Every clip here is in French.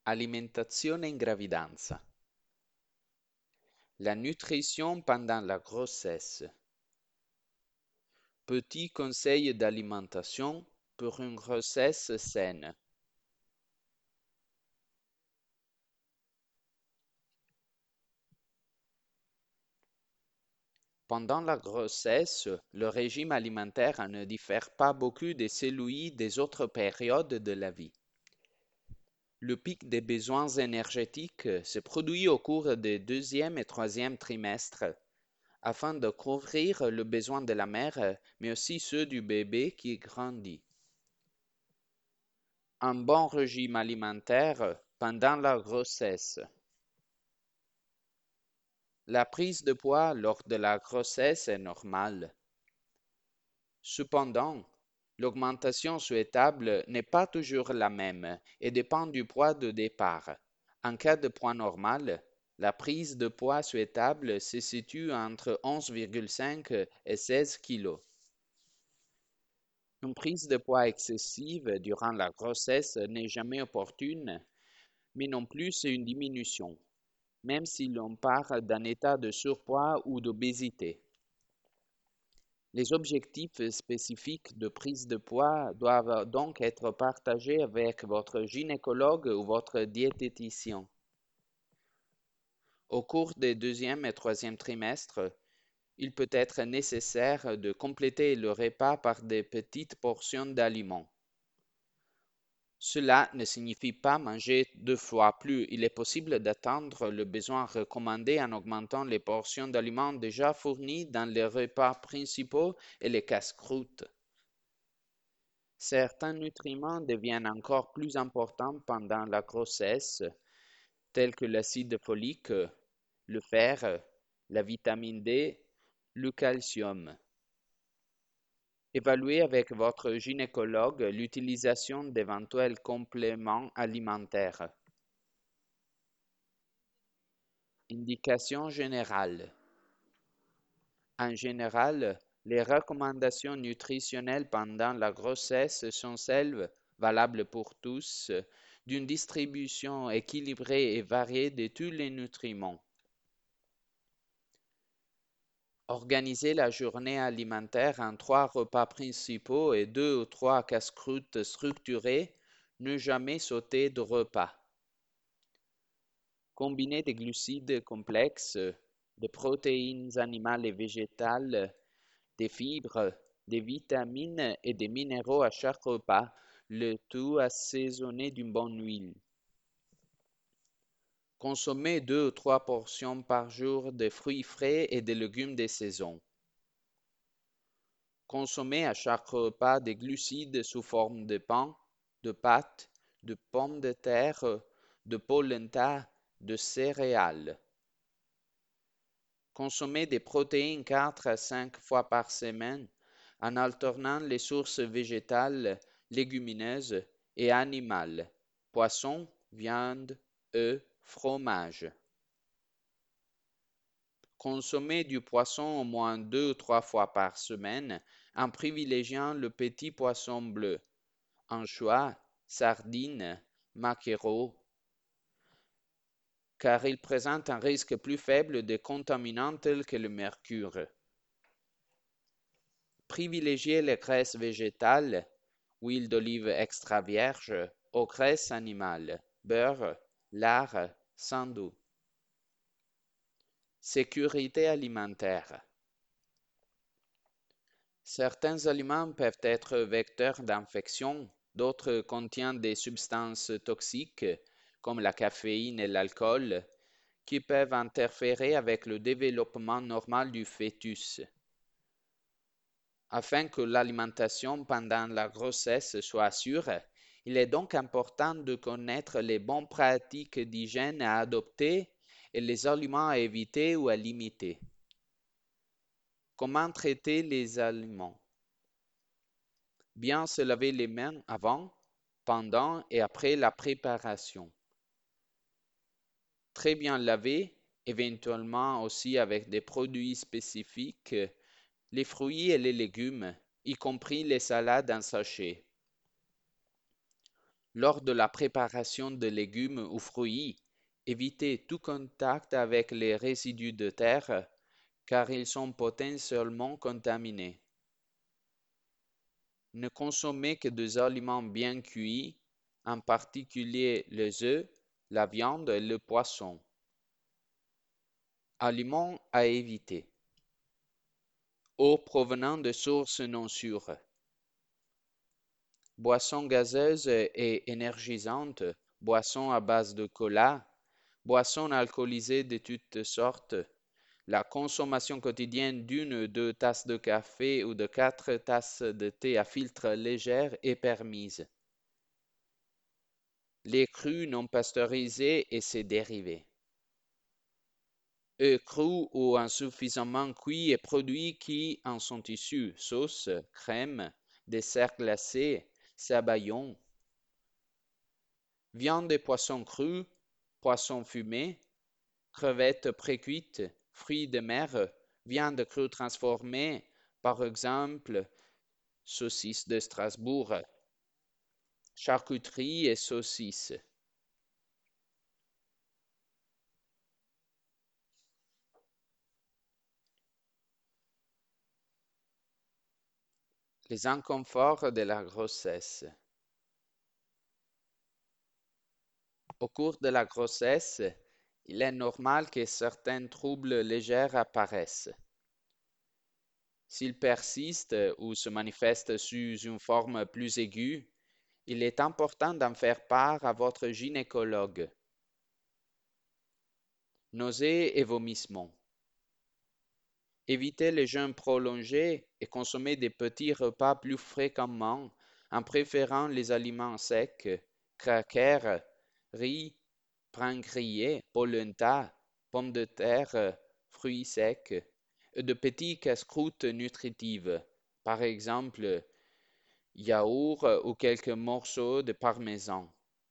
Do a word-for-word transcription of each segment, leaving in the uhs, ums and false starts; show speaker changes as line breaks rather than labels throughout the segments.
Alimentazione in gravidanza. La nutrition pendant la grossesse. Petits conseils d'alimentation pour une grossesse saine. Pendant la grossesse, le régime alimentaire ne diffère pas beaucoup de celui des autres périodes de la vie. Le pic des besoins énergétiques se produit au cours des deuxième et troisième trimestres afin de couvrir le besoin de la mère, mais aussi ceux du bébé qui grandit. Un bon régime alimentaire pendant la grossesse. La prise de poids lors de la grossesse est normale. Cependant, l'augmentation souhaitable n'est pas toujours la même et dépend du poids de départ. En cas de poids normal, la prise de poids souhaitable se situe entre onze virgule cinq et seize kg. Une prise de poids excessive durant la grossesse n'est jamais opportune, mais non plus une diminution, même si l'on part d'un état de surpoids ou d'obésité. Les objectifs spécifiques de prise de poids doivent donc être partagés avec votre gynécologue ou votre diététicien. Au cours des deuxième et troisième trimestres, il peut être nécessaire de compléter le repas par des petites portions d'aliments. Cela ne signifie pas manger deux fois plus. Il est possible d'atteindre le besoin recommandé en augmentant les portions d'aliments déjà fournies dans les repas principaux et les casse-croûtes. Certains nutriments deviennent encore plus importants pendant la grossesse, tels que l'acide folique, le fer, la vitamine D, le calcium. Évaluez avec votre gynécologue l'utilisation d'éventuels compléments alimentaires. Indications générales. En général, les recommandations nutritionnelles pendant la grossesse sont celles, valables pour tous, d'une distribution équilibrée et variée de tous les nutriments. Organisez la journée alimentaire en trois repas principaux et deux ou trois casse-croûtes structurés, ne jamais sauter de repas. Combinez des glucides complexes, des protéines animales et végétales, des fibres, des vitamines et des minéraux à chaque repas, le tout assaisonné d'une bonne huile. Consommez deux ou trois portions par jour de fruits frais et de légumes de saison. Consommez à chaque repas des glucides sous forme de pain, de pâtes, de pommes de terre, de polenta, de céréales. Consommez des protéines quatre à cinq fois par semaine en alternant les sources végétales, légumineuses et animales, poissons, viande, œufs, fromage. Consommez du poisson au moins deux ou trois fois par semaine en privilégiant le petit poisson bleu, anchois, sardines, maquereaux, car il présente un risque plus faible de contaminants tels que le mercure. Privilégiez les graisses végétales, huile d'olive extra vierge, aux graisses animales, beurre, lard, sans doux. Sécurité alimentaire. Certains aliments peuvent être vecteurs d'infection, d'autres contiennent des substances toxiques, comme la caféine et l'alcool, qui peuvent interférer avec le développement normal du fœtus. Afin que l'alimentation pendant la grossesse soit sûre, il est donc important de connaître les bonnes pratiques d'hygiène à adopter et les aliments à éviter ou à limiter. Comment traiter les aliments? Bien se laver les mains avant, pendant et après la préparation. Très bien laver, éventuellement aussi avec des produits spécifiques, les fruits et les légumes, y compris les salades en sachet. Lors de la préparation de légumes ou fruits, évitez tout contact avec les résidus de terre car ils sont potentiellement contaminés. Ne consommez que des aliments bien cuits, en particulier les œufs, la viande et le poisson. Aliments à éviter. Eau provenant de sources non sûres. Boissons gazeuses et énergisantes, boissons à base de cola, boissons alcoolisées de toutes sortes. La consommation quotidienne d'une ou deux tasses de café ou de quatre tasses de thé à filtre légère est permise. Les crus non pasteurisés et ses dérivés. Œufs crus ou insuffisamment cuits et produits qui en sont issus, sauce, crème, desserts glacés, sabayons. Viande et poissons crus, poissons fumés, crevettes précuites, fruits de mer, viande crue transformée, par exemple, saucisses de Strasbourg, charcuterie et saucisses. Les inconforts de la grossesse. Au cours de la grossesse, il est normal que certains troubles légers apparaissent. S'ils persistent ou se manifestent sous une forme plus aiguë, il est important d'en faire part à votre gynécologue. Nausées et vomissements. Évitez les jeûnes prolongés et consommez des petits repas plus fréquemment en préférant les aliments secs, crackers, riz, pain grillé, polenta, pommes de terre, fruits secs, et de petits casse-croûtes nutritives, par exemple yaourt ou quelques morceaux de parmesan.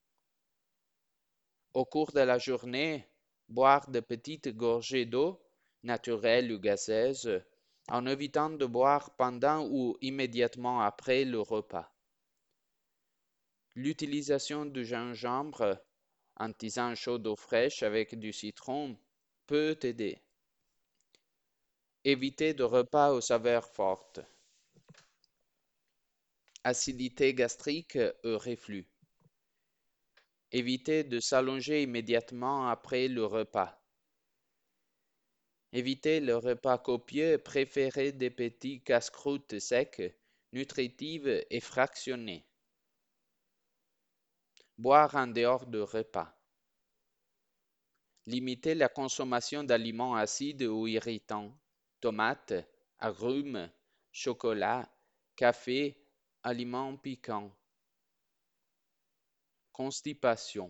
Au cours de la journée, boire de petites gorgées d'eau, naturelle ou gazeuse, en évitant de boire pendant ou immédiatement après le repas. L'utilisation du gingembre en tisane chaude ou fraîche avec du citron peut aider. Évitez de repas aux saveurs fortes. Acidité gastrique ou reflux. Évitez de s'allonger immédiatement après le repas. Évitez le repas copieux et préférez des petits casse-croûtes secs, nutritifs et fractionnés. Boire en dehors de repas. Limitez la consommation d'aliments acides ou irritants, tomates, agrumes, chocolat, café, aliments piquants. Constipation.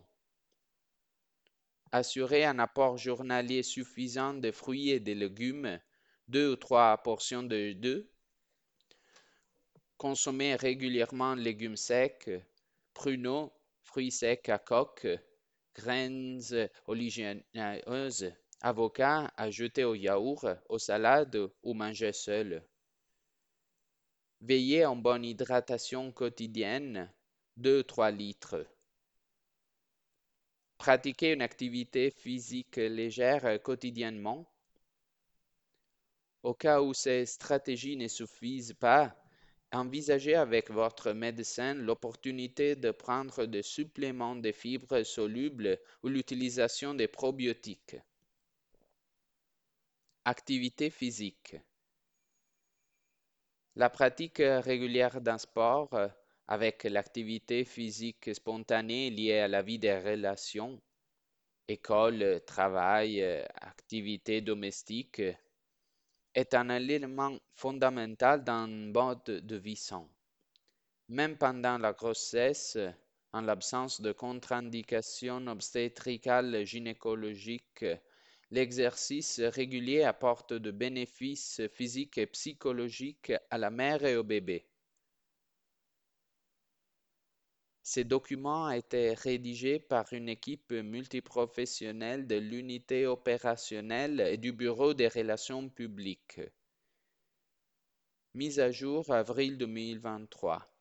Assurez un apport journalier suffisant de fruits et de légumes, deux ou trois portions de deux. Consommez régulièrement légumes secs, pruneaux, fruits secs à coque, graines oléagineuses, avocats ajoutés au yaourt, aux salades ou mangés seuls. Veillez en bonne hydratation quotidienne, deux à trois litres. Pratiquez une activité physique légère quotidiennement. Au cas où ces stratégies ne suffisent pas, envisagez avec votre médecin l'opportunité de prendre des suppléments de fibres solubles ou l'utilisation des probiotiques. Activité physique. La pratique régulière d'un sport avec l'activité physique spontanée liée à la vie des relations, école, travail, activités domestiques, est un élément fondamental d'un mode de vie sain. Même pendant la grossesse, en l'absence de contre-indications obstétricales gynécologiques, l'exercice régulier apporte de bénéfices physiques et psychologiques à la mère et au bébé. Ces documents ont été rédigés par une équipe multiprofessionnelle de l'unité opérationnelle et du Bureau des relations publiques. Mise à jour avril deux mille vingt-trois.